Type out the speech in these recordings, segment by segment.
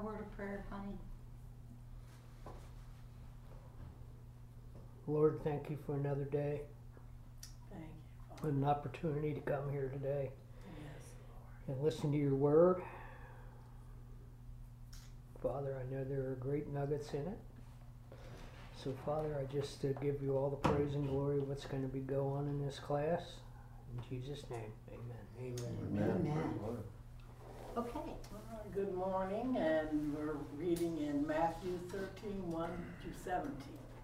a word of prayer, honey? Lord, thank you for another day, Thank you, Father. an opportunity to come here today Yes, and listen to your word. Father, I know there are great nuggets in it. So, Father, I just give you all the praise and glory of what's going to be going on in this class. In Jesus' name, amen. Amen. Amen. Okay. All right, good morning, and we're reading in Matthew 13, 1 to 17.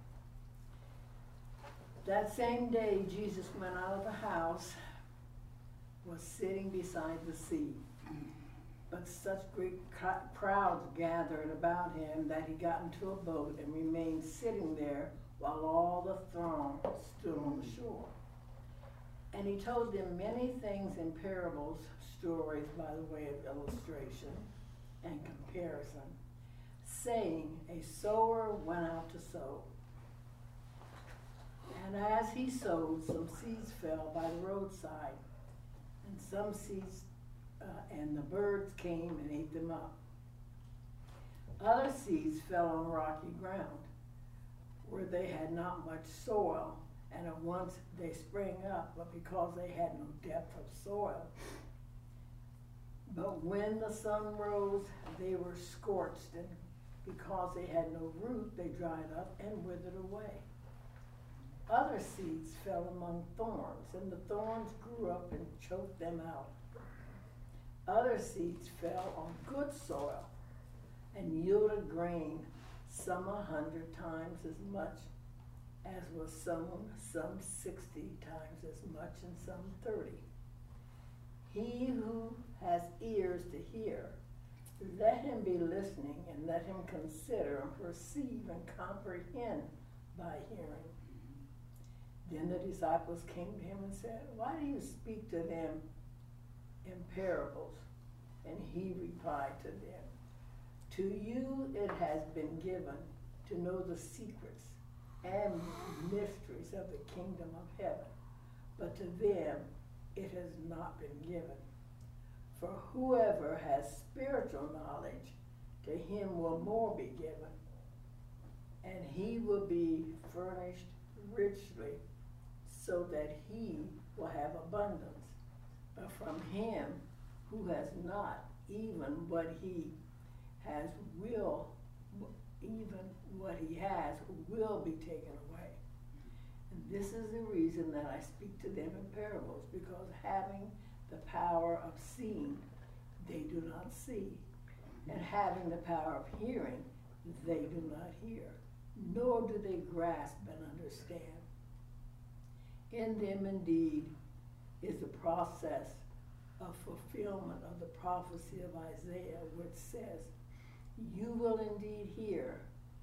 That same day, Jesus went out of the house, was sitting beside the sea. But such great crowds gathered about him that he got into a boat and remained sitting there while all the throng stood on the shore. And he told them many things in parables, stories by the way of illustration and comparison, saying, a sower went out to sow. And as he sowed, some seeds fell by the roadside, and some seeds and the birds came and ate them up. Other seeds fell on rocky ground, where they had not much soil, and at once they sprang up, but because they had no depth of soil. But when the sun rose, they were scorched, and because they had no root, they dried up and withered away. Other seeds fell among thorns, and the thorns grew up and choked them out. Other seeds fell on good soil and yielded grain, some 100 times as much as was sown, some 60 times as much, and some 30. He who has ears to hear, let him be listening, and let him consider and perceive and comprehend by hearing. Then the disciples came to him and said, why do you speak to them in parables? And he replied to them, to you it has been given to know the secrets and mysteries of the kingdom of heaven, but to them it has not been given. For whoever has spiritual knowledge, to him will more be given, and he will be furnished richly, so that he will have abundance. But from him who has not, even what he has will be taken away. And this is the reason that I speak to them in parables, because having the power of seeing, they do not see, and having the power of hearing, they do not hear, nor do they grasp and understand. In them indeed is the process of fulfillment of the prophecy of Isaiah, which says, you will indeed hear,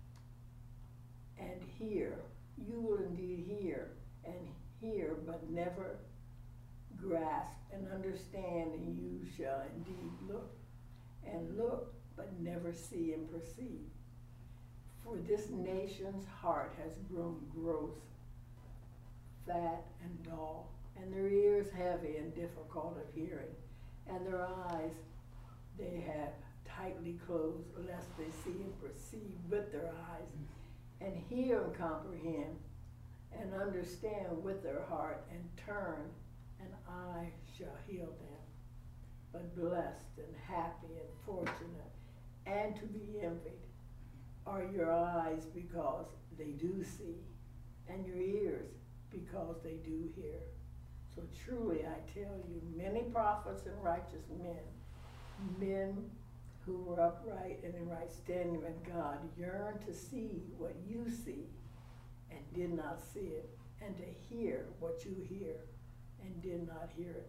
you will indeed hear, but never grasp and understand, and you shall indeed look, but never see and perceive. For this nation's heart has grown gross, fat and dull, and their ears heavy and difficult of hearing, and their eyes they have tightly closed, lest they see and perceive with their eyes, and hear and comprehend, and understand with their heart, and turn, and I shall heal them. But blessed and happy and fortunate, and to be envied, are your eyes because they do see, and your ears because they do hear. So truly I tell you, many prophets and righteous men who were upright and in right standing with God, yearn to see what you see and did not see it, and to hear what you hear and did not hear it.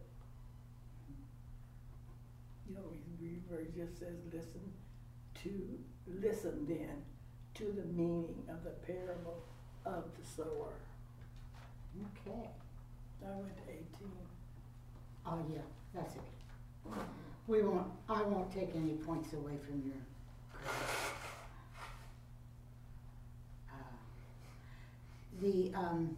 You know, where it just says, listen then to the meaning of the parable of the sower. Okay. I went to 18. Oh, yeah, that's okay. I won't take any points away from your credit.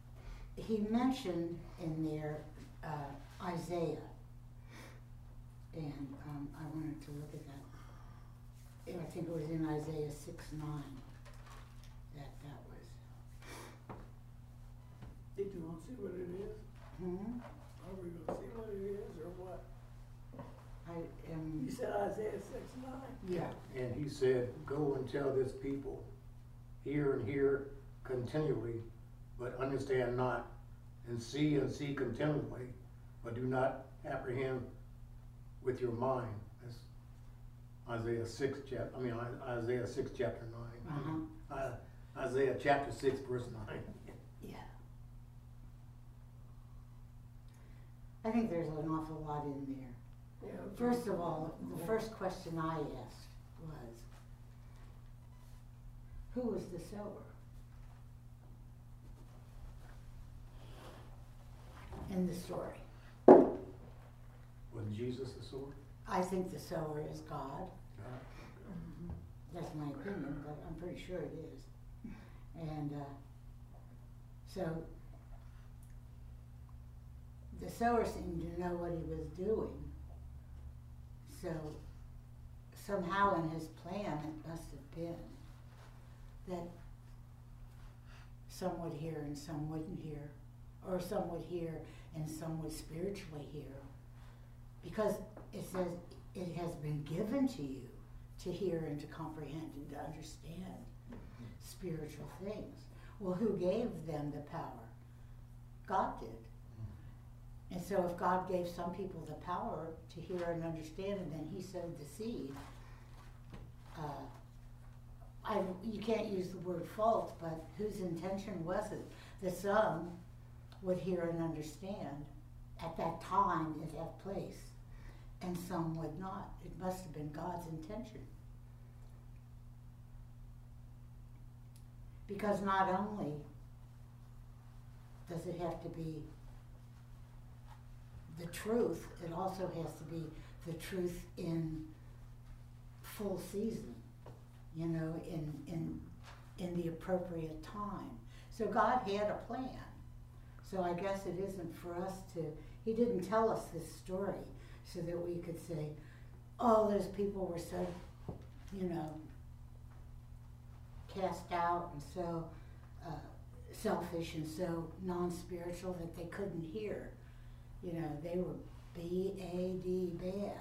He mentioned in there Isaiah, and I wanted to look at that. And I think it was in Isaiah 6:9 that was. Did you want to see what it is? Hmm? Are we going to see what it is or what? I am. You said Isaiah 6:9. Yeah. And he said, go and tell this people, hear and hear continually, but understand not, and see continually, but do not apprehend with your mind. That's Isaiah 6 chapter 9. Isaiah chapter 6 verse 9. Yeah. I think there's an awful lot in there. Yeah. First of all, the first question I asked was, who was the sower? In the story. Was Jesus the sword? I think the sower is God. Mm-hmm. That's my opinion, but I'm pretty sure it is. And so the sower seemed to know what he was doing. So somehow in his plan it must have been that some would hear and some wouldn't hear, or some would hear and some would spiritually hear. Because it says it has been given to you to hear and to comprehend and to understand spiritual things. Well, who gave them the power? God did. And so if God gave some people the power to hear and understand, and then he sowed the seed, you can't use the word fault, but whose intention was it that some would hear and understand at that time, at that place, and some would not? It must have been God's intention. Because not only does it have to be the truth, it also has to be the truth in full season, you know, in the appropriate time. So God had a plan. So I guess it isn't for us to, he didn't tell us this story so that we could say, oh, those people were so, you know, cast out and so selfish and so non-spiritual that they couldn't hear. You know, they were B-A-D, bad.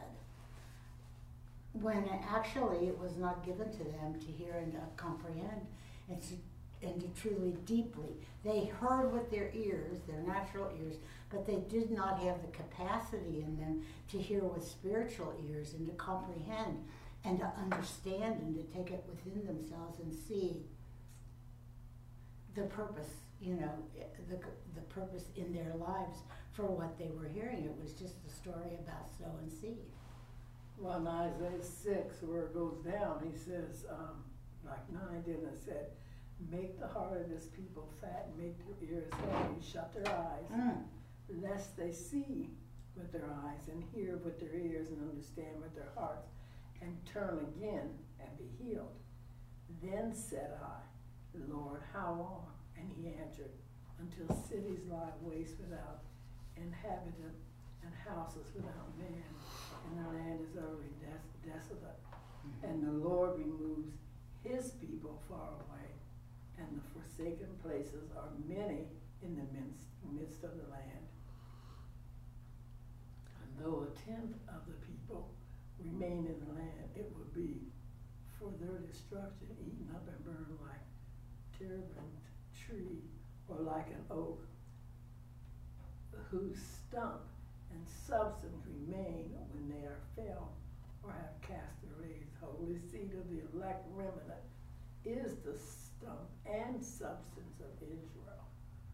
When actually it was not given to them to hear and to comprehend and to truly deeply. They heard with their ears, their natural ears, but they did not have the capacity in them to hear with spiritual ears and to comprehend and to understand and to take it within themselves and see the purpose, you know, the purpose in their lives for what they were hearing. It was just a story about sow and seed. Well, in Isaiah 6, where it goes down, he says, like 9 didn't it said, make the heart of this people fat and make their ears heavy, shut their eyes, lest they see with their eyes and hear with their ears and understand with their hearts and turn again and be healed. Then said I, Lord, how long? And he answered, until cities lie waste without inhabitant and houses without man, and the land is utterly desolate. And the Lord removes his people far away, and the forsaken places are many in the midst of the land. And though 1/10 of the people remain in the land, it will be for their destruction, eaten up and burned like terebinth tree, or like an oak, whose stump and substance remain when they are felled or have cast their rays. Holy seed of the elect remnant is the stump and substance of Israel.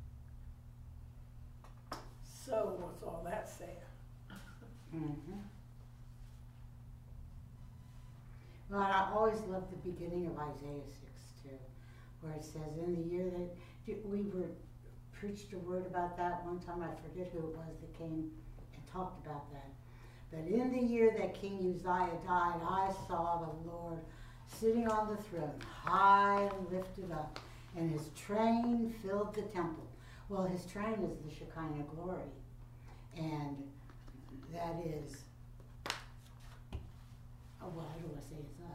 So what's all that saying? Mm-hmm. Well, I always love the beginning of Isaiah 6 too, where it says, in the year that we preached a word about that one time, I forget who it was that came and talked about that. But in the year that King Uzziah died, I saw the Lord sitting on the throne, high and lifted up, and his train filled the temple. Well, his train is the Shekinah glory, and that is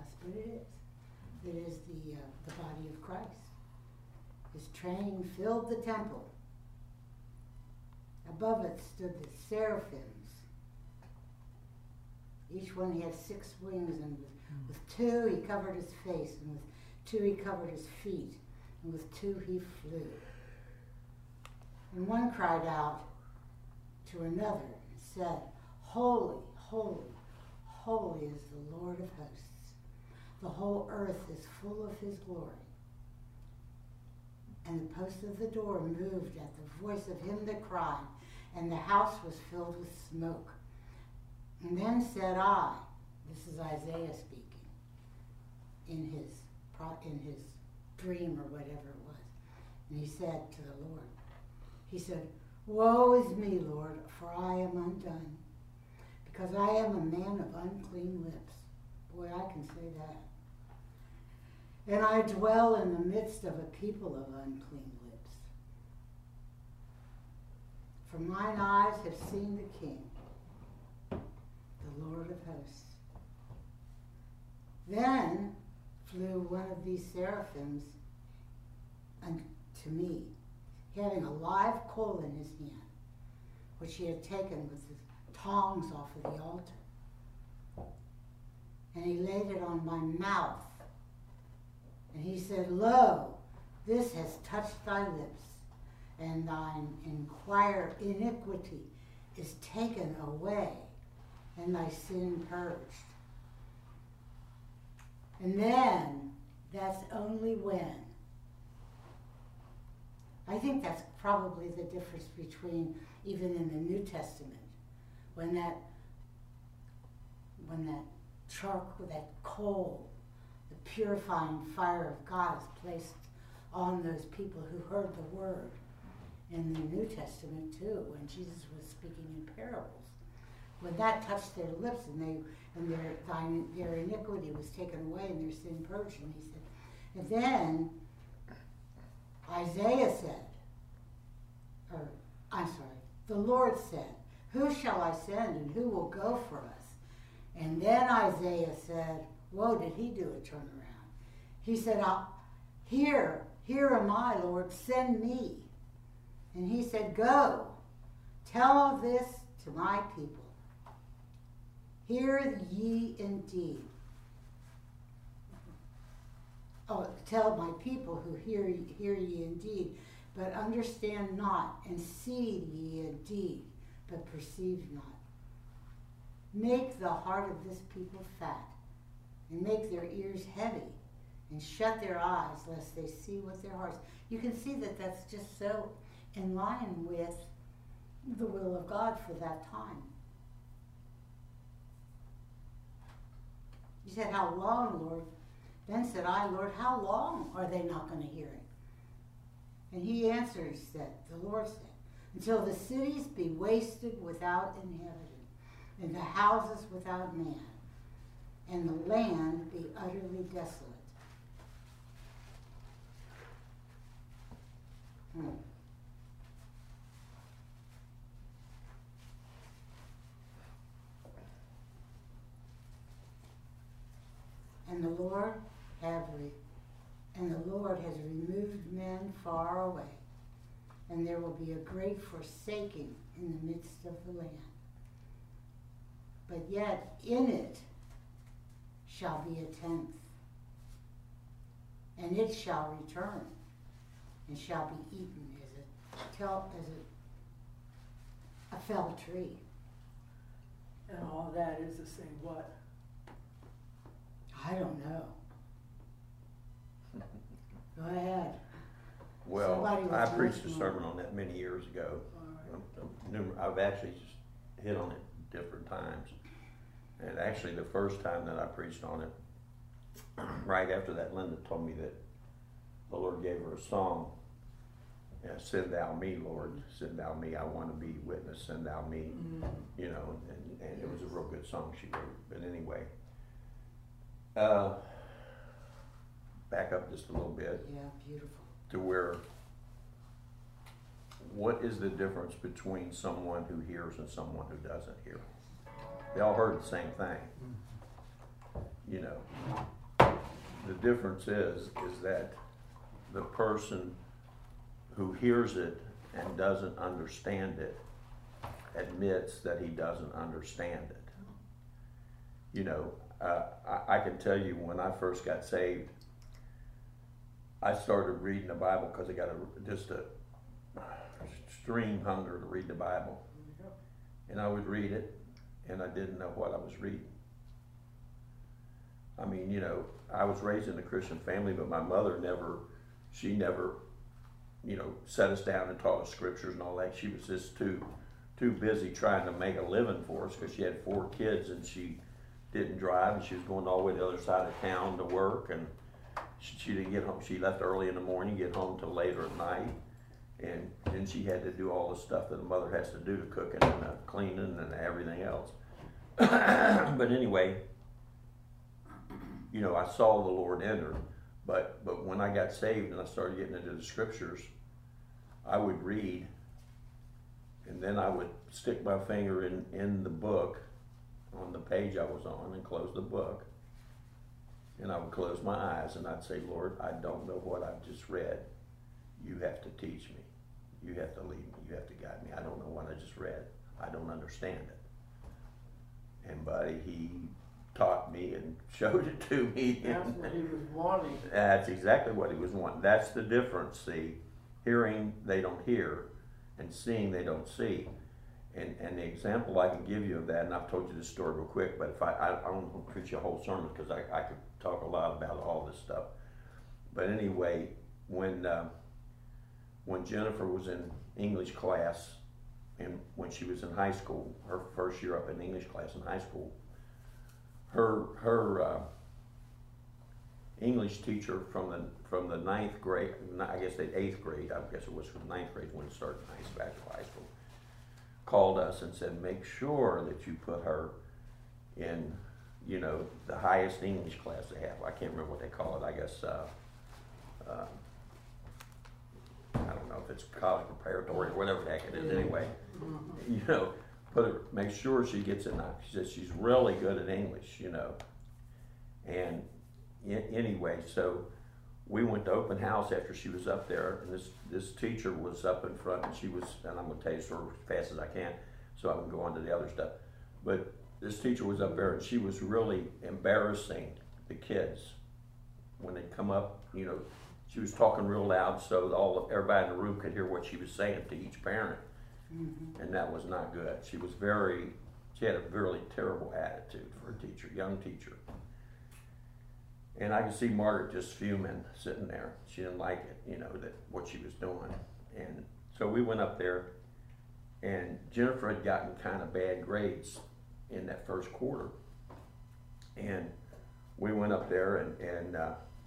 us, but it is. It is the body of Christ. His train filled the temple. Above it stood the seraphims. Each one had 6 wings, and with 2 he covered his face, and with 2 he covered his feet, and with 2 he flew. And one cried out to another and said, Holy, holy, holy is the Lord of hosts. The whole earth is full of his glory. And the post of the door moved at the voice of him that cried, and the house was filled with smoke. And then said I, this is Isaiah speaking, in his dream or whatever it was. And he said to the Lord, he said, Woe is me, Lord, for I am undone, because I am a man of unclean lips. Boy, I can say that. And I dwell in the midst of a people of unclean lips. For mine eyes have seen the King, the Lord of hosts. Then flew one of these seraphims unto me, having a live coal in his hand, which he had taken with his tongs off of the altar. And he laid it on my mouth. And he said, Lo, this has touched thy lips, and thine iniquity is taken away, and thy sin purged. And then, that's only when. I think that's probably the difference between, even in the New Testament, when that charcoal, that coal, the purifying fire of God is placed on those people who heard the word. In the New Testament too, when Jesus was speaking in parables, when that touched their lips and their iniquity was taken away and their sin purged, and he said, and then Isaiah said, the Lord said, Who shall I send, and who will go for us? And then Isaiah said, Whoa, did he do a turnaround? He said, Here am I, Lord, send me. And he said, Go, tell this to my people. Hear ye indeed. Oh, tell my people who hear ye indeed, but understand not, and see ye indeed, but perceive not. Make the heart of this people fat, and make their ears heavy, and shut their eyes, lest they see with their hearts. You can see that that's just so in line with the will of God for that time. He said, How long, Lord? Then said I, Lord, how long are they not going to hear it? And he answered, the Lord said, until the cities be wasted without inhabitant, and the houses without man, and the land be utterly desolate. And the Lord has removed men far away, and there will be a great forsaking in the midst of the land. But yet in it shall be a tenth, and it shall return, and shall be eaten as a fell tree. And all that is to say what? I don't know. Go ahead. Well, Somebody was I preached a listening. sermon on that many years ago. All right. I've actually just hit on it different times. And actually the first time that I preached on it, right after that, Linda told me that the Lord gave her a song. Send thou me, Lord, send thou me, I want to be witness, send thou me, you know, and it was a real good song she wrote. But anyway, back up just a little bit. Yeah, beautiful. To where, what is the difference between someone who hears and someone who doesn't hear? They all heard the same thing. you know. The difference is that the person who hears it and doesn't understand it admits that he doesn't understand it. You know, I can tell you when I first got saved, I started reading the Bible because I got just a extreme hunger to read the Bible. And I would read it, and I didn't know what I was reading. I mean, you know, I was raised in a Christian family, but my mother never, you know, set us down and taught us scriptures and all that. She was just too busy trying to make a living for us because she had 4 kids and she didn't drive, and she was going all the way to the other side of town to work, and she didn't get home. She left early in the morning, get home till later at night, and then she had to do all the stuff that a mother has to do, to cooking and cleaning and everything else. But anyway, you know, I saw the Lord enter, but when I got saved and I started getting into the scriptures, I would read, and then I would stick my finger in the book on the page I was on and close the book, and I would close my eyes and I'd say, Lord, I don't know what I've just read. You have to teach me. You have to lead me. You have to guide me. I don't know what I just read. I don't understand it. And buddy, he taught me and showed it to me. That's what he was wanting. That's exactly what he was wanting. That's the difference, see. Hearing, they don't hear, and seeing, they don't see. And the example I can give you of that, and I've told you this story real quick, but if I don't want to preach a whole sermon because I could talk a lot about all this stuff. But anyway, when Jennifer was in English class, and when she was in high school, her first year up in English class in high school, her English teacher from the 9th grade, I guess the 8th grade, I guess it was from the 9th grade when it started back to high school, called us and said, make sure that you put her in, you know, the highest English class they have. I can't remember what they call it. I guess, I don't know if it's college preparatory or whatever the heck it is. Anyway, you know, make sure she gets in that. She says she's really good at English, you know. And anyway, so we went to open house after she was up there, and this teacher was up in front, and I'm going to tell you sort of as fast as I can so I can go on to the other stuff. But this teacher was up there, and she was really embarrassing the kids when they come up. You know, she was talking real loud so everybody in the room could hear what she was saying to each parent. Mm-hmm. And that was not good. She had a really terrible attitude for a teacher, young teacher. And I could see Margaret just fuming, sitting there. She didn't like it, you know, what she was doing. And so we went up there, and Jennifer had gotten kind of bad grades in that first quarter. And we went up there, and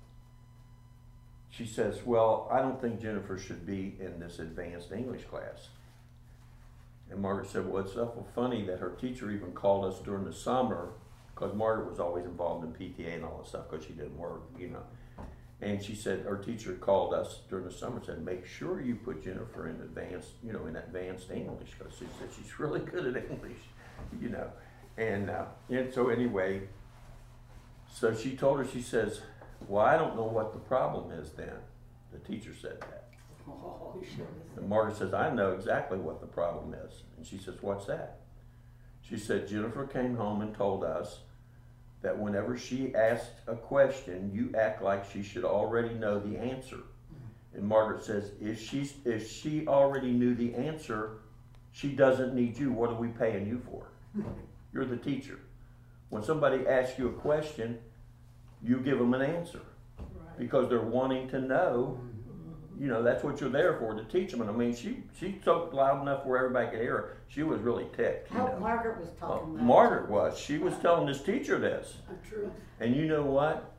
she says, well, I don't think Jennifer should be in this advanced English class. And Margaret said, well, it's awful funny that her teacher even called us during the summer, because Margaret was always involved in PTA and all that stuff because she didn't work, you know. And she said her teacher called us during the summer and said, make sure you put Jennifer in advanced English, because she said she's really good at English, you know. And so anyway, so she told her, she says, well, I don't know what the problem is then. The teacher said that. Oh, he should have said. And Margaret says, I know exactly what the problem is. And she says, what's that? She said, Jennifer came home and told us that whenever she asked a question, you act like she should already know the answer. And Margaret says, if she already knew the answer, she doesn't need you. What are we paying you for? You're the teacher. When somebody asks you a question, you give them an answer. Right. Because they're wanting to know. You know, that's what you're there for, to teach them. And I mean, she spoke loud enough where everybody could hear her. She was really ticked. You know. Margaret was talking loud. Margaret was. She was telling this teacher this. The truth. And you know what?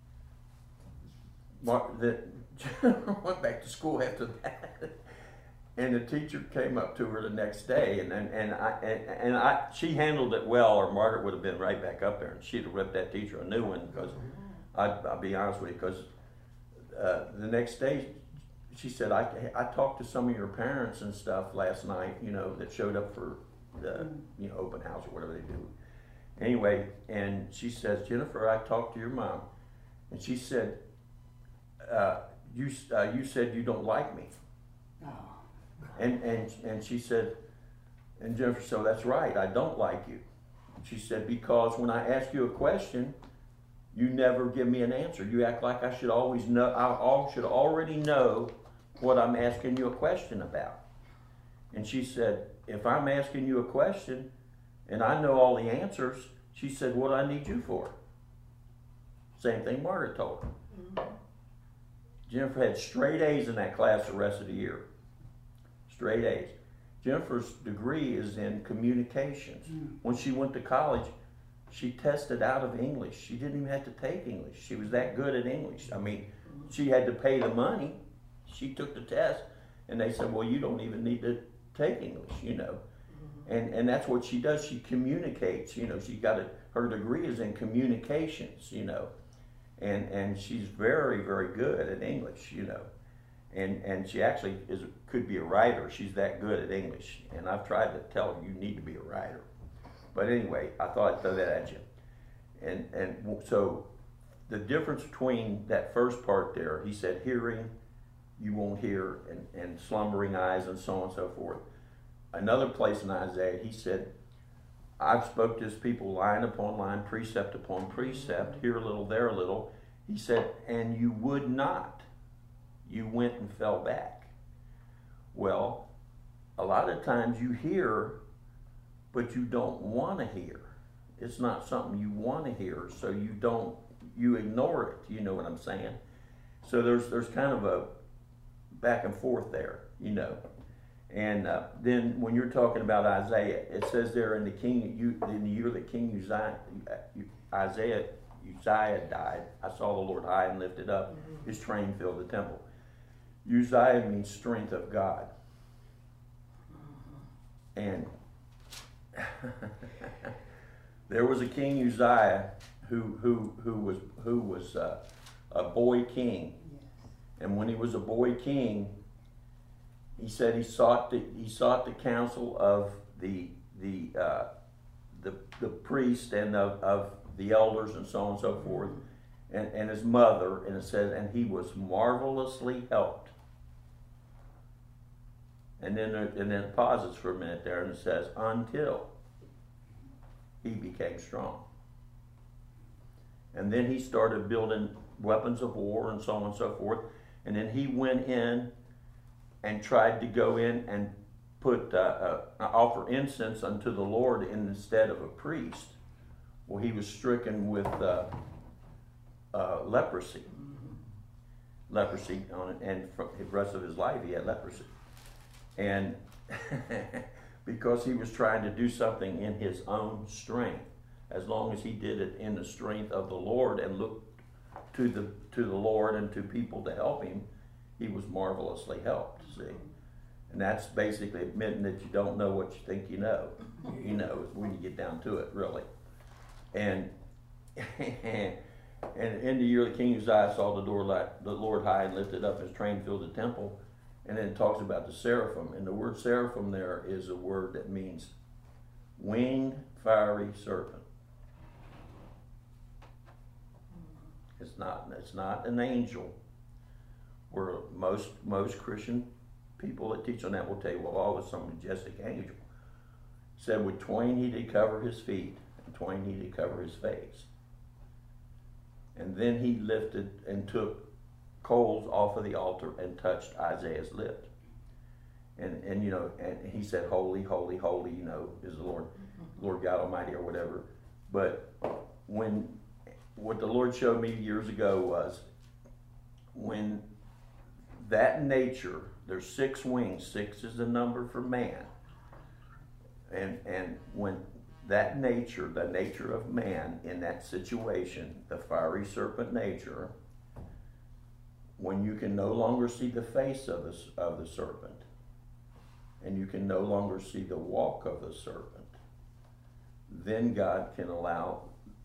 Jennifer went back to school after that. And the teacher came up to her the next day, and she handled it well, or Margaret would have been right back up there, and she'd have ripped that teacher a new one. Because I'll be honest with you, because the next day she said, I talked to some of your parents and stuff last night, you know, that showed up for the open house or whatever they do, Anyway, and she says, Jennifer, I talked to your mom, and she said, you said you don't like me. Oh. And she said, and Jennifer, so that's right, I don't like you. She said, because when I ask you a question, you never give me an answer. You act like I should always know, I should already know what I'm asking you a question about. And she said, if I'm asking you a question and I know all the answers, she said, what do I need you for? Same thing Margaret told her. Mm-hmm. Jennifer had straight A's in that class the rest of the year. Straight A's. Jennifer's degree is in communications. When she went to college, she tested out of English. She didn't even have to take English. She was that good at English. I mean, she had to pay the money. She took the test, and they said, well, you don't even need to take English, you know. And that's what she does. She communicates, you know. Her degree is in communications, you know. And she's very, very good at English, you know. And she actually could be a writer. She's that good at English. And I've tried to tell her, you need to be a writer. But anyway, I thought I'd throw that at you. And so the difference between that first part there, he said, hearing, you won't hear, and slumbering eyes, and so on and so forth. Another place in Isaiah, he said, I've spoke to his people line upon line, precept upon precept, here a little, there a little. He said, and you would not. You went and fell back. Well, a lot of times you hear, but you don't want to hear. It's not something you want to hear, so you ignore it. You know what I'm saying? So there's kind of a back and forth there, you know. And then when you're talking about Isaiah, it says there in the year that King Uzziah died, I saw the Lord high and lifted up, his train filled the temple. Uzziah means strength of God. And there was a King Uzziah who was a boy king. Yes. And when he was a boy king, he said he sought the counsel of the priest and of the elders and so on and so forth, and his mother, and it says, and he was marvelously helped. And then it pauses for a minute there, and it says, until he became strong. And then he started building weapons of war and so on and so forth. And then he went in and tried to go in and offer incense unto the Lord instead of a priest. Well, he was stricken with leprosy. Leprosy and for the rest of his life he had leprosy. And because he was trying to do something in his own strength, as long as he did it in the strength of the Lord and looked to the Lord and to people to help him, he was marvelously helped, see. And that's basically admitting that you don't know what you think you know. You know, when you get down to it, really. And in the year the King Uzziah saw the Lord high and lifted up, his train filled the temple. And then it talks about the seraphim. And the word seraphim there is a word that means winged fiery serpent. It's not an angel. Where most Christian people that teach on that will tell you, well, it was some majestic angel. It said, with twain he did cover his feet, and twain he did cover his face. And then he lifted and took coals off of the altar and touched Isaiah's lips. And you know, and he said, holy, holy, holy, you know, is the Lord God Almighty or whatever. But what the Lord showed me years ago was when that nature, there's 6 wings, 6 is the number for man. And when that nature, the nature of man in that situation, the fiery serpent nature, when you can no longer see the face of the serpent, and you can no longer see the walk of the serpent, then God can allow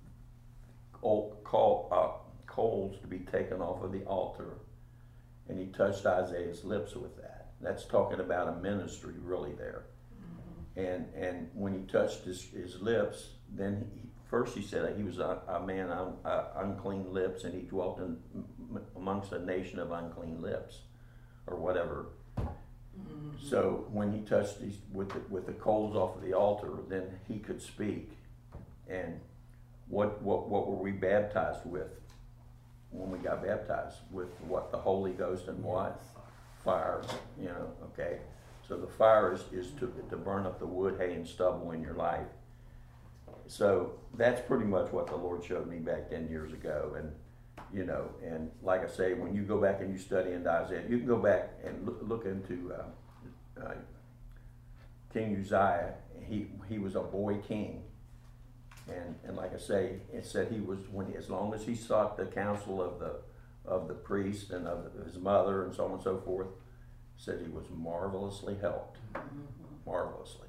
coals to be taken off of the altar. And he touched Isaiah's lips with that. That's talking about a ministry really there. And when he touched his lips, then first he said he was a man on unclean lips, and he dwelt amongst a nation of unclean lips, or whatever. So when he touched these with the coals off of the altar, then he could speak. And what were we baptized with when we got baptized? With what? The Holy Ghost and what? Fire. You know. Okay. So the fire is to burn up the wood, hay, and stubble in your life. So that's pretty much what the Lord showed me back 10 years ago. And you know, and like I say, when you go back and you study into Isaiah, you can go back and look into King Uzziah. He was a boy king, and like I say, it said he was as long as he sought the counsel of the priest and of his mother and so on and so forth, said he was marvelously helped, marvelously,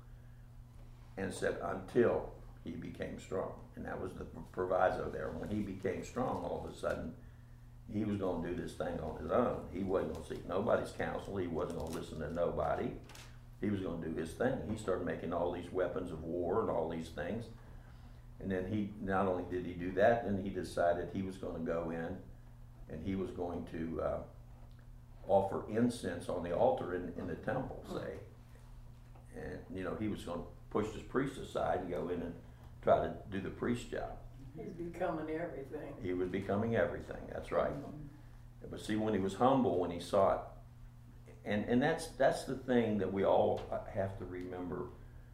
and said until he became strong. And that was the proviso there. When he became strong, all of a sudden, he was going to do this thing on his own. He wasn't going to seek nobody's counsel. He wasn't going to listen to nobody. He was going to do his thing. He started making all these weapons of war and all these things. And then he, not only did he do that, then he decided he was going to go in and he was going to offer incense on the altar in the temple, say. And, you know, he was going to push his priest aside and go in and try to do the priest job. He's becoming everything. He was becoming everything, that's right. But see, when he was humble, when he saw it, and that's the thing that we all have to remember.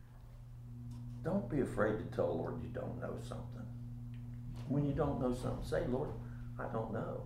Don't be afraid to tell the Lord you don't know something. When you don't know something, say, Lord, I don't know.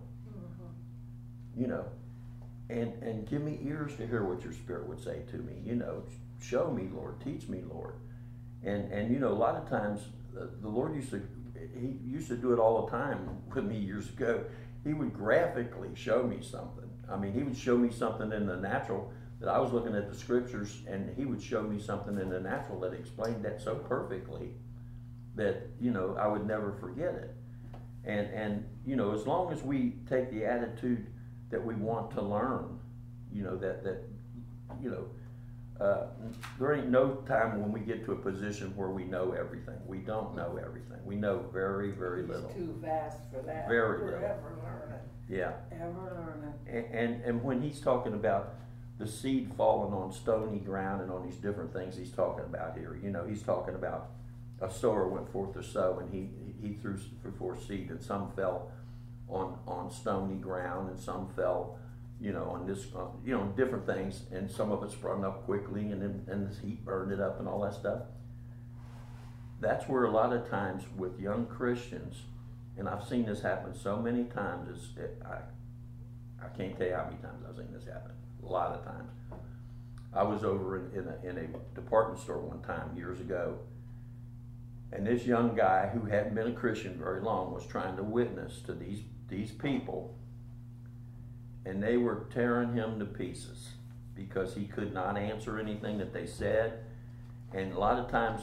You know, and give me ears to hear what your Spirit would say to me. You know, show me, Lord, teach me, Lord. And you know, a lot of times the Lord used to do it all the time with me years ago. He would graphically show me something. I mean, he would show me something in the natural that I was looking at the scriptures, and he would show me something in the natural that explained that so perfectly that, you know, I would never forget it. And you know, as long as we take the attitude that we want to learn, you know, that you know, there ain't no time when we get to a position where we know everything. We don't know everything. We know very, very little. He's too vast for that. Very We're little. ever learning. Yeah. Ever learning. And when he's talking about the seed falling on stony ground and on these different things he's talking about here, you know, he's talking about a sower went forth to sow, and he threw forth seed, and some fell on stony ground, and some fell, you know, on this, you know, different things, and some of it sprung up quickly, and then this heat burned it up and all that stuff. That's where a lot of times with young Christians, and I've seen this happen so many times, I can't tell you how many times I've seen this happen. A lot of times. I was over in a department store one time years ago, and this young guy who hadn't been a Christian very long was trying to witness to these people, and they were tearing him to pieces because he could not answer anything that they said. And a lot of times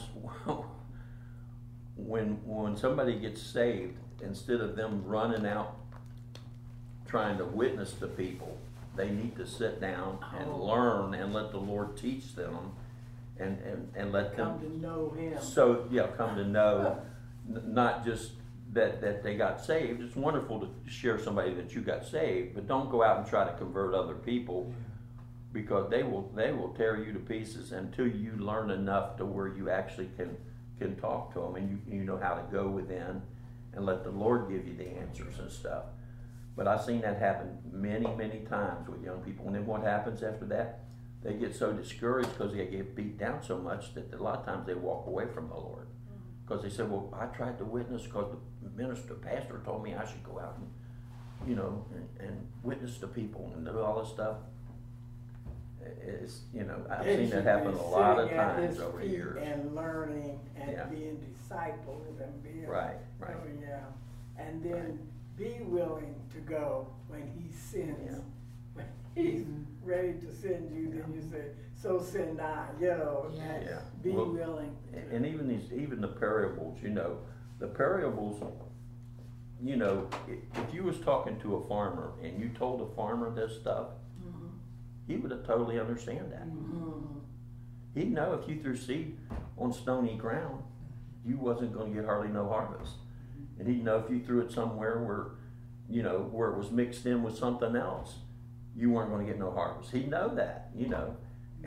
when somebody gets saved, instead of them running out trying to witness to people, they need to sit down and learn and let the Lord teach them and let them Come to know him. So yeah, come to know, not just that they got saved. It's wonderful to share somebody that you got saved, but don't go out and try to convert other people, because they will tear you to pieces until you learn enough to where you actually can talk to them, and you know how to go within and let the Lord give you the answers and stuff. But I've seen that happen many, many times with young people. And then what happens after that? They get so discouraged because they get beat down so much that a lot of times they walk away from the Lord. Because they say, well, I tried to witness because the pastor told me I should go out and, you know, and witness to people and do all this stuff. It's, you know, I've seen that happen a lot of times over the years. And learning and Yeah. being discipled and being. Right. Oh, yeah. And then be willing to go when he sends. Yeah. When he's ready to send you, then you say, so send I, you know. Yes. Yeah. Be Well, willing. And even the parables, you know, the parables, you know, if you was talking to a farmer and you told a farmer this stuff, he would have totally understand that. He'd know if you threw seed on stony ground, you wasn't going to get hardly no harvest. And he'd know if you threw it somewhere where, you know, where it was mixed in with something else, you weren't going to get no harvest. He'd know that, you know.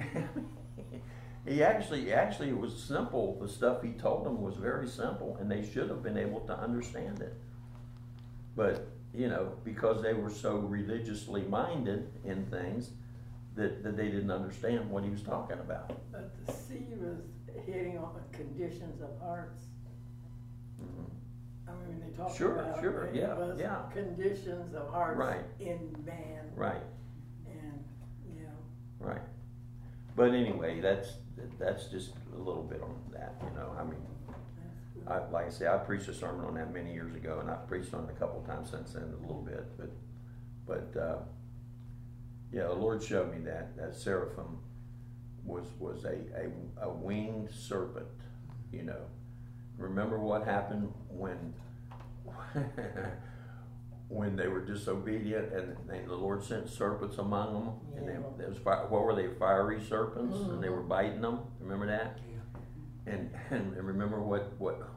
He actually, it was simple. The stuff he told them was very simple, and they should have been able to understand it. But, you know, because they were so religiously minded in things, that they didn't understand what he was talking about. But the seed was hitting on the conditions of hearts. Mm-hmm. I mean, they talk Sure, about sure, it yeah, was yeah. conditions of hearts Right. in man. Right, And, you know, right. But anyway, that's just a little bit on that, you know. I mean, that's good. like I say, I preached a sermon on that many years ago, and I've preached on it a couple times since then, a little bit. But yeah, the Lord showed me that seraphim was a winged serpent, you know. Remember what happened when when they were disobedient, and the Lord sent serpents among them, and there was what were they, fiery serpents, and they were biting them. Remember that? Yeah. And remember what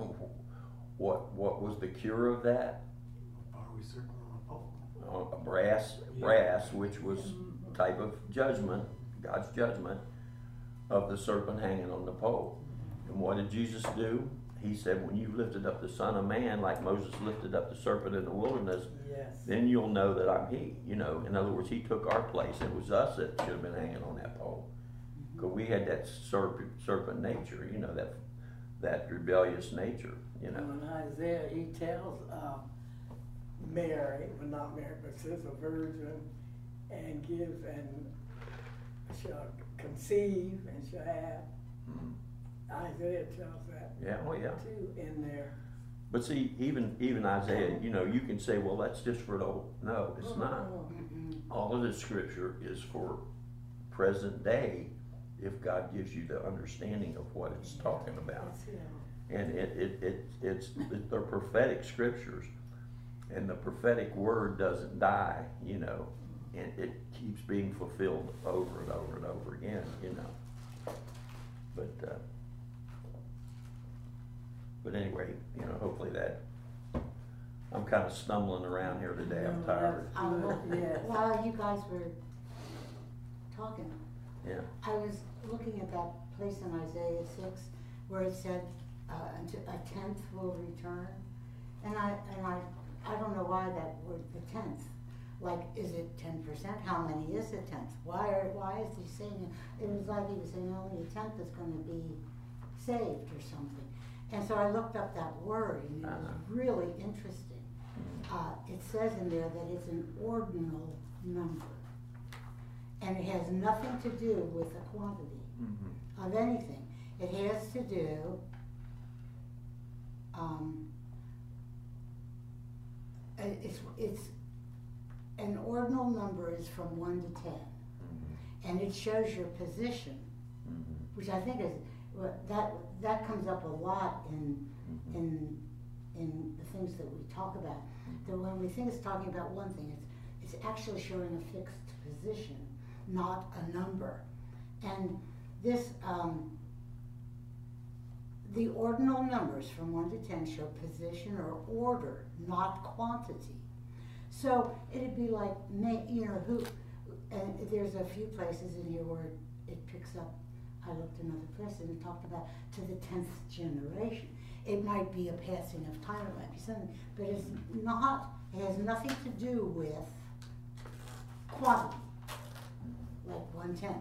was the cure of that? Are we certain on a pole? A brass, which was a type of judgment, God's judgment of the serpent hanging on the pole. And what did Jesus do? He said, when you've lifted up the Son of Man, like Moses lifted up the serpent in the wilderness, Yes. then you'll know that I'm He. You know, in other words, He took our place. It was us that should have been hanging on that pole, because we had that serpent nature. You know, that rebellious nature. You know. In Isaiah, he tells Mary, well, not Mary, but says a virgin, and give and shall conceive and shall have. Mhm. Isaiah tells that Yeah. Oh yeah. too in there. But see, even Isaiah, you know, you can say, well, that's just for the old. No, it's not. All of the scripture is for present day, if God gives you the understanding of what it's talking about. It's him. And they're prophetic scriptures, and the prophetic word doesn't die, you know, and it keeps being fulfilled over and over and over again, you know. But anyway, you know, hopefully that. I'm kind of stumbling around here today. I'm tired. Yes. While you guys were talking, Yeah. I was looking at that place in Isaiah 6 where it said a tenth will return, and I don't know why that word, the tenth. Like, is it 10%? How many is a tenth? Why is he saying it? It was like he was saying only a tenth is going to be saved or something. And so I looked up that word, and it was really interesting. It says in there that it's an ordinal number, and it has nothing to do with the quantity of anything. It has to do it's an ordinal number is from 1 to 10, and it shows your position, which I think is that comes up a lot in the things that we talk about. That when we think it's talking about one thing, it's actually showing a fixed position, not a number. And this the ordinal numbers from 1 to 10 show position or order, not quantity. So it'd be like, you know, and there's a few places in here where it picks up. I looked in other places and it talked about to the 10th generation. It might be a passing of time, it might be something, but it's not. It has nothing to do with quantity, like 1/10.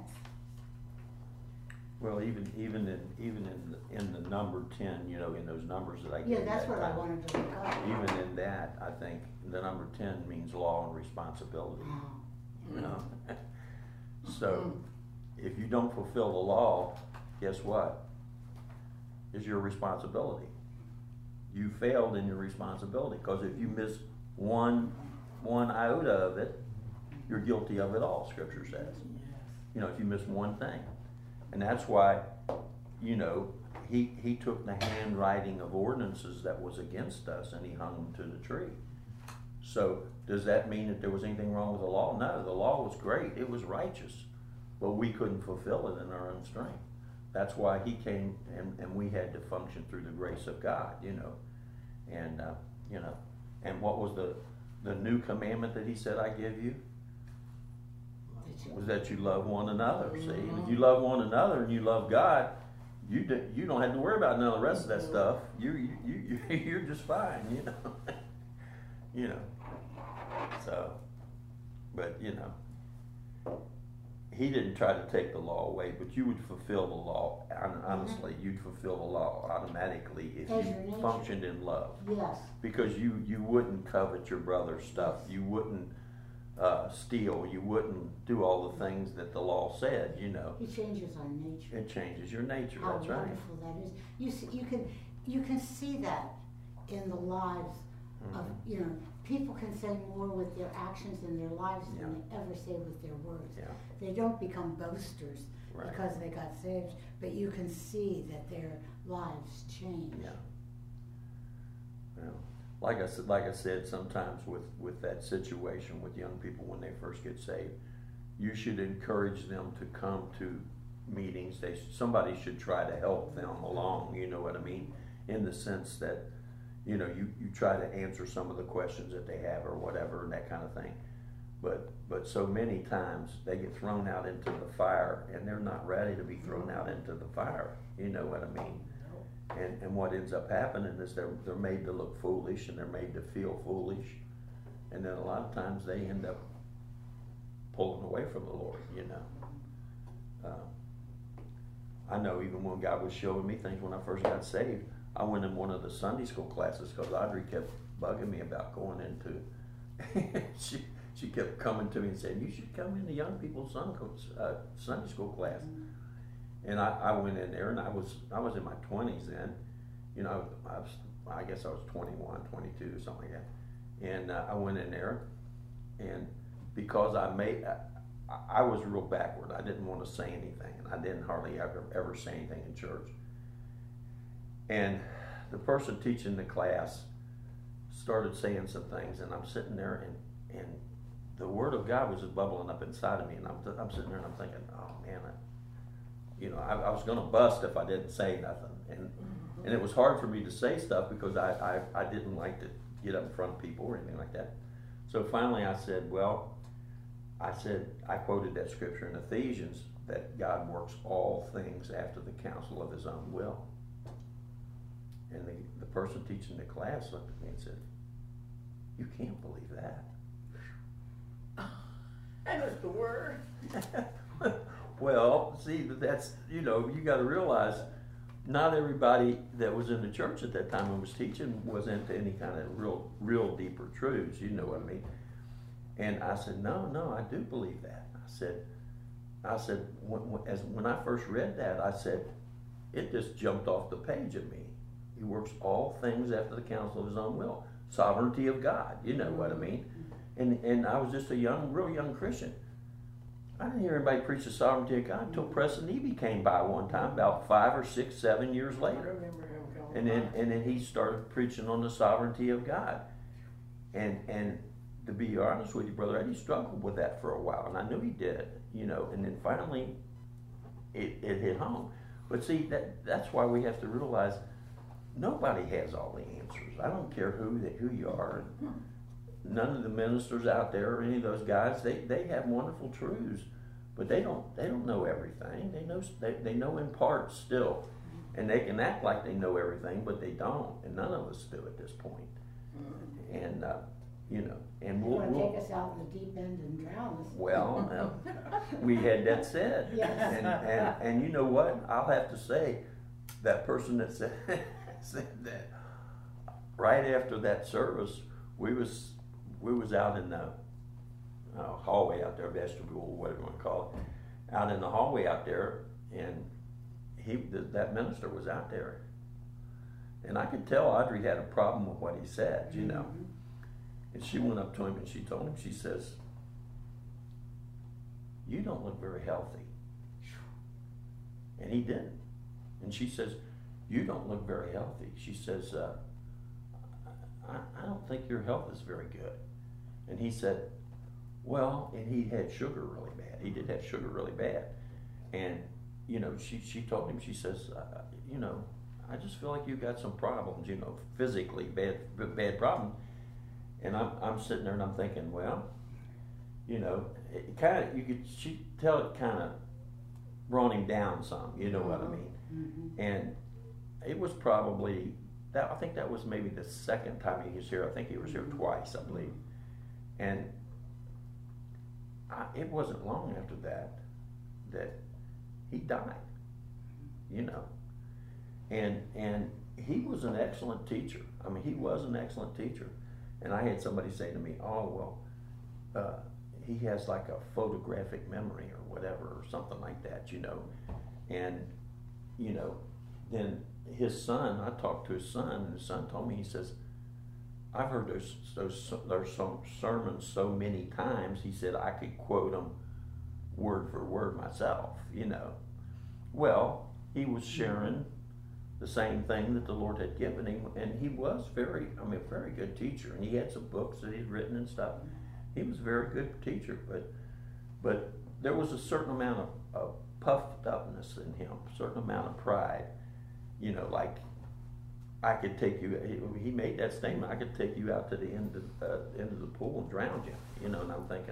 Well, even in the number 10, you know, in those numbers that I gave. Yeah, that's what I wanted to look up. Even in that, I think the number 10 means law and responsibility. You know, so if you don't fulfill the law, guess what? It's your responsibility. You failed in your responsibility, because if you miss one iota of it, you're guilty of it all. Scripture says. You know, if you miss one thing. And that's why, you know, he took the handwriting of ordinances that was against us and he hung them to the tree. So does that mean that there was anything wrong with the law? No, the law was great. It was righteous. But we couldn't fulfill it in our own strength. that's why he came, and we had to function through the grace of God, and and what was the new commandment that he said, I give you? Was that you love one another. See, and if you love one another and you love God, you don't have to worry about none of the rest of that stuff. You're just fine, So, but he didn't try to take the law away, but you would fulfill the law. Honestly, you'd fulfill the law automatically if you functioned in love. Yes. Because you wouldn't covet your brother's stuff. You wouldn't steal. You wouldn't do all the things that the law said. It changes our nature. It changes your nature. How That's right. wonderful that is. You can see that in the lives of people can say more with their actions in their lives than they ever say with their words. Yeah. They don't become boasters Right. because they got saved, but you can see that their lives change. Yeah. Well, like I said, sometimes with that situation with young people when they first get saved, you should encourage them to come to meetings. Somebody should try to help them along. You know what I mean? In the sense that you try to answer some of the questions that they have or whatever and that kind of thing. But so many times they get thrown out into the fire and they're not ready to be thrown out into the fire. You know what I mean? And what ends up happening is they're made to look foolish and they're made to feel foolish. And then a lot of times they end up pulling away from the Lord, I know even when God was showing me things when I first got saved, I went in one of the Sunday school classes because Audrey kept bugging me about going into, she kept coming to me and saying, you should come into young people's Sunday school class. And I went in there and I was in my 20s then, I guess I was 21, 22, something like that. And I went in there and because I was real backward. I didn't want to say anything and I didn't hardly ever say anything in church. And the person teaching the class started saying some things, and I'm sitting there, and the Word of God was just bubbling up inside of me, and I'm sitting there and I'm thinking, oh man, I was going to bust if I didn't say nothing, and it was hard for me to say stuff because I didn't like to get up in front of people or anything like that. So finally I said, I quoted that scripture in Ephesians that God works all things after the counsel of His own will. And the person teaching the class looked at me and said, you can't believe that. And it's the word. Well, see, that's, you got to realize not everybody that was in the church at that time and was teaching was into any kind of real deeper truths, you know what I mean? And I said, no, I do believe that. I said, when I first read that, I said, it just jumped off the page at me. He works all things after the counsel of His own will. Sovereignty of God, you know what I mean? And I was just a real young Christian. I didn't hear anybody preach the sovereignty of God until Preston Eby came by one time, about 5 or 6, 7 years I later. remember him coming. And then he started preaching on the sovereignty of God. And to be honest with you, Brother Eddie struggled with that for a while, and I knew he did, and then finally it hit home. But see, that's why we have to realize nobody has all the answers. I don't care who you are. None of the ministers out there or any of those guys, they have wonderful truths, but they don't know everything. They know in part still, and they can act like they know everything, but they don't, and none of us do at this point. And and You want to take us out in the deep end and drown us. well, we had that said, Yes. and you know what? I'll have to say, that person that said that right after that service, we was out in the hallway out there, vestibule, whatever you want to call it, out in the hallway out there, and that minister was out there, and I could tell Audrey had a problem with what he said, and she went up to him and she told him, she says, you don't look very healthy. And he didn't. And she says, you don't look very healthy. She says, I don't think your health is very good. And he said, well, and he had sugar really bad. He did have sugar really bad. And you know, she told him, she says, you know, I just feel like you got some problems, you know, physically, bad problems. And I'm sitting there and I'm thinking, well, you know, it kind of, she tell it kind of brought him down some, you know what I mean? Mm-hmm. And it was probably, I think that was maybe the second time he was here. I think he was here twice, I believe. And it wasn't long after that he died, you know. And he was an excellent teacher. I mean, he was an excellent teacher. And I had somebody say to me, oh, well, he has like a photographic memory or whatever, or something like that, you know. And, you know, then his son, I talked to his son, and his son told me, he says, I've heard those sermons so many times, he said, I could quote them word for word myself, you know. Well, he was sharing the same thing that the Lord had given him, and he was a very good teacher, and he had some books that he'd written and stuff. He was a very good teacher, but there was a certain amount of puffed upness in him, a certain amount of pride, you know, like, I could take you, he made that statement, I could take you out to the end of the pool and drown you, you know, and I'm thinking,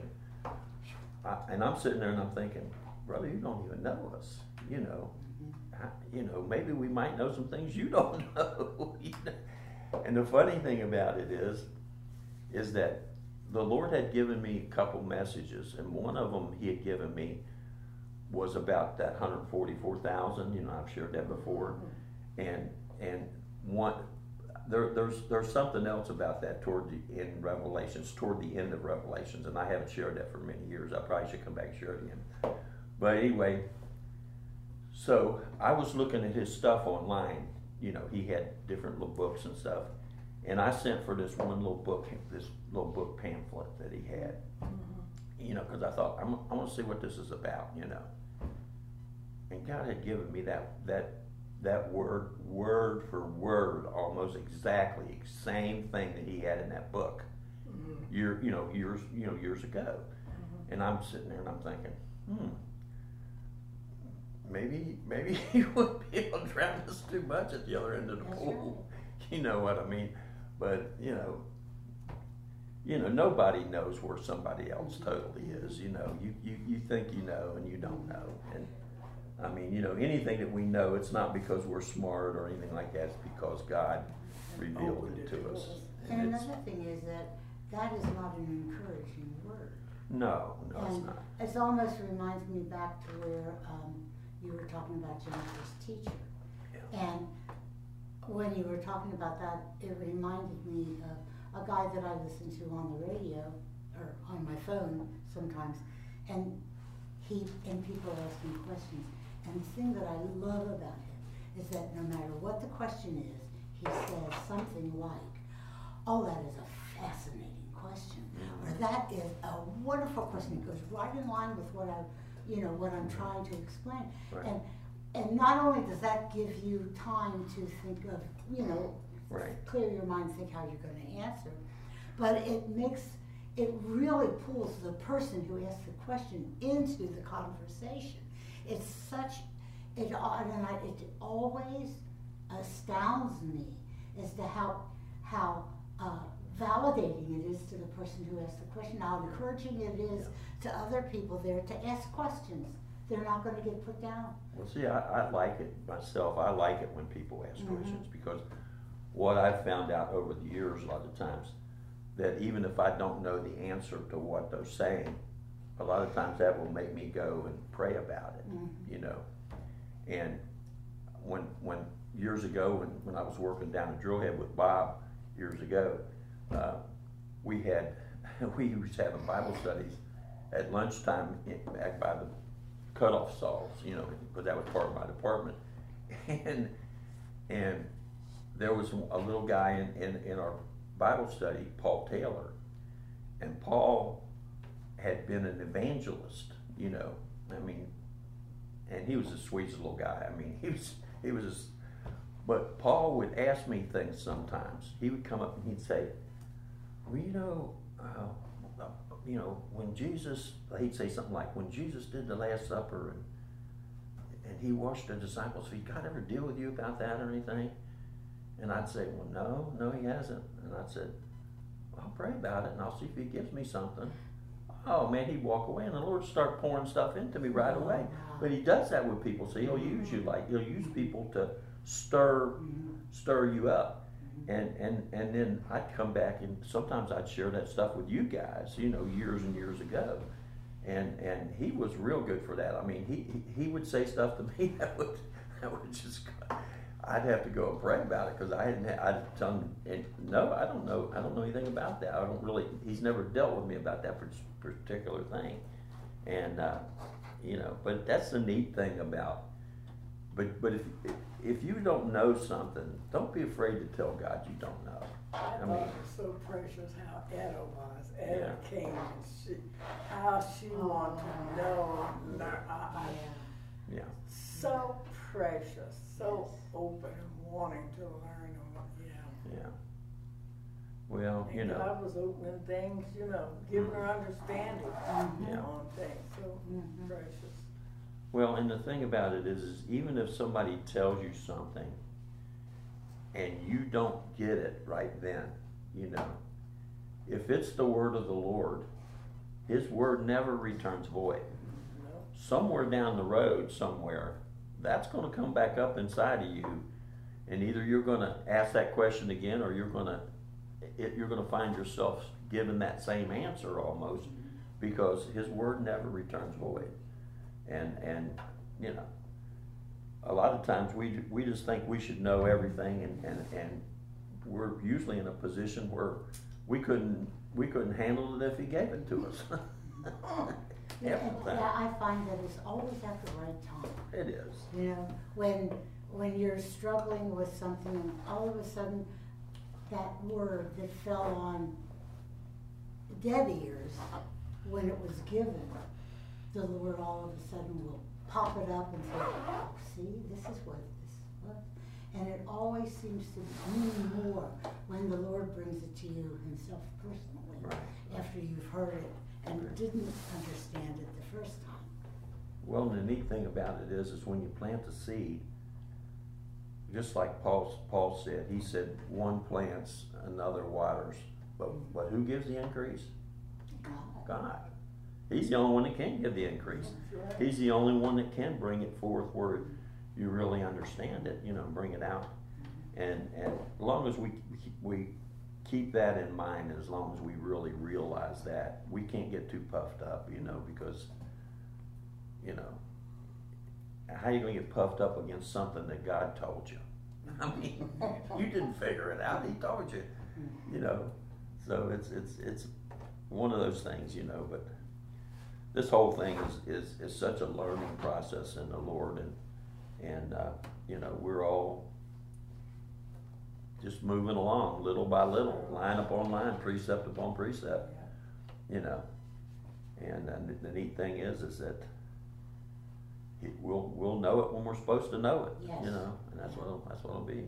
and I'm sitting there and I'm thinking, brother, you don't even know us, you know. You know, maybe we might know some things you don't know. You know? And the funny thing about it is that the Lord had given me a couple messages, and one of them He had given me was about that 144,000. You know, I've shared that before, and one there's something else about that toward the end of Revelations, and I haven't shared that for many years. I probably should come back and share it again. But anyway. So I was looking at his stuff online. You know, he had different little books and stuff, and I sent for this one little book, pamphlet that he had. You know, because I thought I want to see what this is about. You know, and God had given me that word for word, almost exactly same thing that he had in that book. Years ago, and I'm sitting there and I'm thinking, Maybe he wouldn't be able to drown us too much at the other end of the pool. Right. You know what I mean? But you know, nobody knows where somebody else totally is. You know, you think you know and you don't know. And I mean, you know, anything that we know, it's not because we're smart or anything like that. It's because God revealed it to us. And another thing is that is not an encouraging word. No, it's not. It almost reminds me back to where you were talking about Jennifer's teacher. Yeah. And when you were talking about that, it reminded me of a guy that I listen to on the radio or on my phone sometimes, and people ask him questions. And the thing that I love about him is that no matter what the question is, he says something like, "Oh, that is a fascinating question," or "That is a wonderful question." It goes right in line with what I'm trying to explain. Right. And not only does that give you time to think of, clear your mind, think how you're going to answer, but it really pulls the person who asked the question into the conversation. It always astounds me as to how validating it is to the person who asked the question, how encouraging it is to other people there to ask questions. They're not going to get put down. Well, see, I like it myself. I like it when people ask questions, because what I've found out over the years a lot of times, that even if I don't know the answer to what they're saying, a lot of times that will make me go and pray about it, you know. And when years ago, when I was working down at Drillhead with Bob years ago, we used to have Bible studies at lunchtime back by the cutoff saws, you know, because that was part of my department. And there was a little guy in our Bible study, Paul Taylor, and Paul had been an evangelist, you know. I mean, and he was the sweetest little guy. I mean, he was just, but Paul would ask me things sometimes. He would come up and he'd say, well, when Jesus, he'd say something like, when Jesus did the Last Supper, and he washed the disciples' feet. God ever deal with you about that or anything? And I'd say, well, no, he hasn't. And I'd say, I'll pray about it and I'll see if he gives me something. Oh man, he'd walk away and the Lord start pouring stuff into me right away. But he does that with people. So he'll use you, like he'll use people to stir you up. And then I'd come back and sometimes I'd share that stuff with you guys, years and years ago. And he was real good for that. I mean, he would say stuff to me that would just, I'd have to go and pray about it because I'd tell him, no, I don't know anything about that. He's never dealt with me about that particular thing. And, but that's the neat thing about, but if you don't know something, don't be afraid to tell God you don't know. I thought it was so precious how Etta was. Etta came and how she wanted to know. Yeah. So precious, so open and wanting to learn. Yeah. Well, and God was opening things, giving her understanding on things. So precious. Well, and the thing about it is even if somebody tells you something and you don't get it right then, if it's the word of the Lord, his word never returns void. No. Somewhere down the road, that's going to come back up inside of you, and either you're going to ask that question again, or you're going to find yourself giving that same answer almost, because his word never returns void. And a lot of times we just think we should know everything, and we're usually in a position where we couldn't handle it if he gave it to us. Yeah, I find that it's always at the right time. It is. When you're struggling with something and all of a sudden that word that fell on dead ears when it was given, the Lord all of a sudden will pop it up and say, oh, see, this is what this was. And it always seems to mean more when the Lord brings it to you himself personally, after you've heard it and didn't understand it the first time. Well, the neat thing about it is when you plant the seed, just like Paul said, he said, one plants, another waters, but who gives the increase? God. He's the only one that can give the increase. He's the only one that can bring it forth where you really understand it, bring it out. And as long as we keep that in mind, as long as we really realize that, we can't get too puffed up, because, how are you going to get puffed up against something that God told you? I mean, you didn't figure it out. He told you, So it's one of those things, but this whole thing is such a learning process in the Lord, and we're all just moving along little by little, line upon line, precept upon precept, and the neat thing is that we'll know it when we're supposed to know it, yes. And that's what it'll be,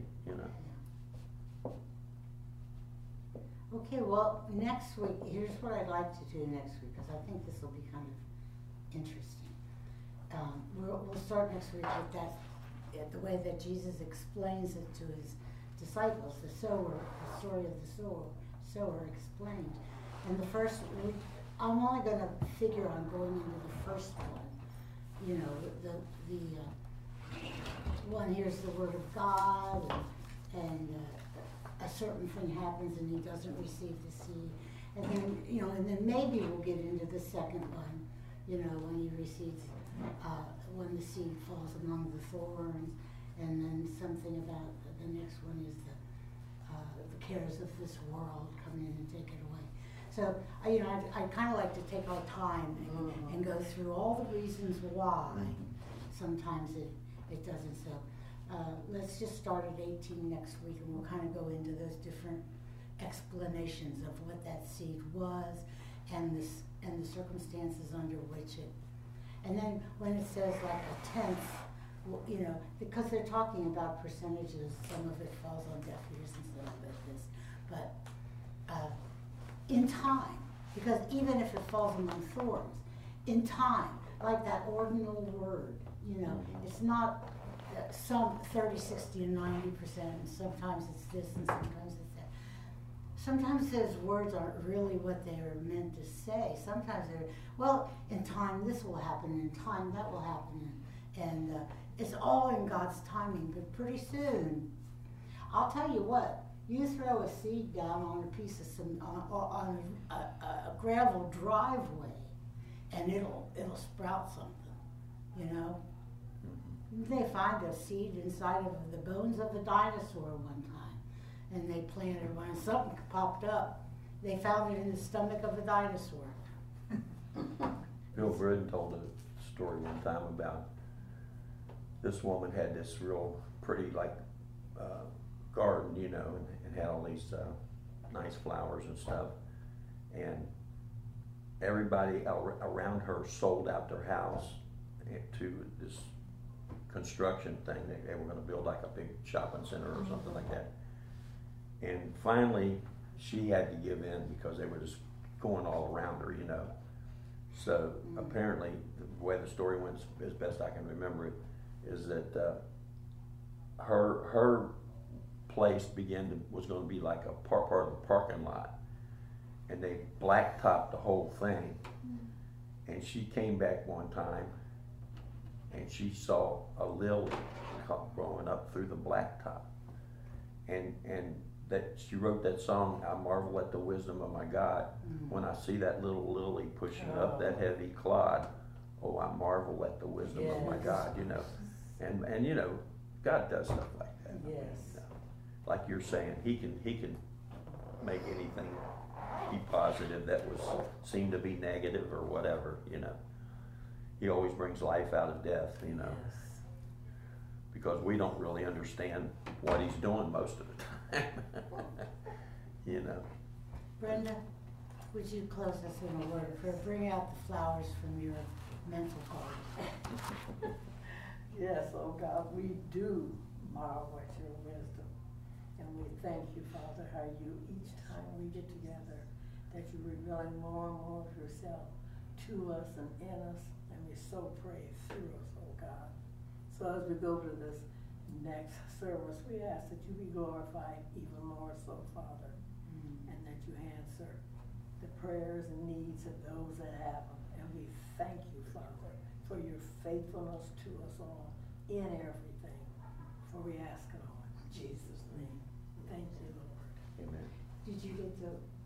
Okay, well, next week, here's what I'd like to do next week, because I think this will be kind of interesting. We'll start next week with that, the way that Jesus explains it to his disciples, the story of the sower explained. And the first week, I'm only going to figure on going into the first one. The one hears the word of God, and a certain thing happens and he doesn't receive the seed. And then maybe we'll get into the second one, when he receives, when the seed falls among the thorns, and then something about the next one is the cares of this world come in and take it away. So, I kind of like to take our time and go through all the reasons why sometimes it doesn't. So, let's just start at 18 next week, and we'll kind of go into those different explanations of what that seed was and the circumstances under which it. And then when it says like a tenth, because they're talking about percentages, some of it falls on deaf ears and some of it this, but in time, because even if it falls among thorns, in time, like that ordinal word, You know, it's not some 30, 60, and 90%, and sometimes it's this and sometimes it's that. Sometimes those words aren't really what they are meant to say. Sometimes they're, well, in time this will happen, in time that will happen, and it's all in God's timing, but pretty soon, I'll tell you what, you throw a seed down on a piece of some, on a gravel driveway, and it'll sprout something, you know? They find a seed inside of the bones of a dinosaur one time, and they planted one, and something popped up. They found it in the stomach of a dinosaur. Bill Bridden told a story one time about this woman had this real pretty, like, garden, you know, and had all these nice flowers and stuff. And everybody around her sold out their house to this construction thing. They were going to build like a big shopping center or something like that. And finally, she had to give in because they were just going all around her, you know. So apparently, the way the story went, as best I can remember it, is that her place was going to be like a part of the parking lot, and they blacktopped the whole thing. And she came back one time, and she saw a lily growing up through the blacktop, and that she wrote that song, "I marvel at the wisdom of my God. When I see that little lily pushing up that heavy clod, oh, I marvel at the wisdom of my God," you know. And you know, God does stuff like that. Yes. You know, like you're saying, he can make anything be positive that seemed to be negative or whatever, you know. He always brings life out of death, you know. Yes. Because we don't really understand what he's doing most of the time. You know. Brenda, would you close us in a word for bring out the flowers from your mental garden? Yes, oh God, we do marvel at your wisdom. And we thank you, Father, how you, each time we get together, that you're revealing more and more of yourself to us and in us, and we so pray through us, oh God. So as we go to this next service, we ask that you be glorified even more so, Father, and that you answer the prayers and needs of those that have them. And we thank you, Father, for your faithfulness to us all in everything. For we ask it all in Jesus' name. Thank you, Lord. Amen. Did you get to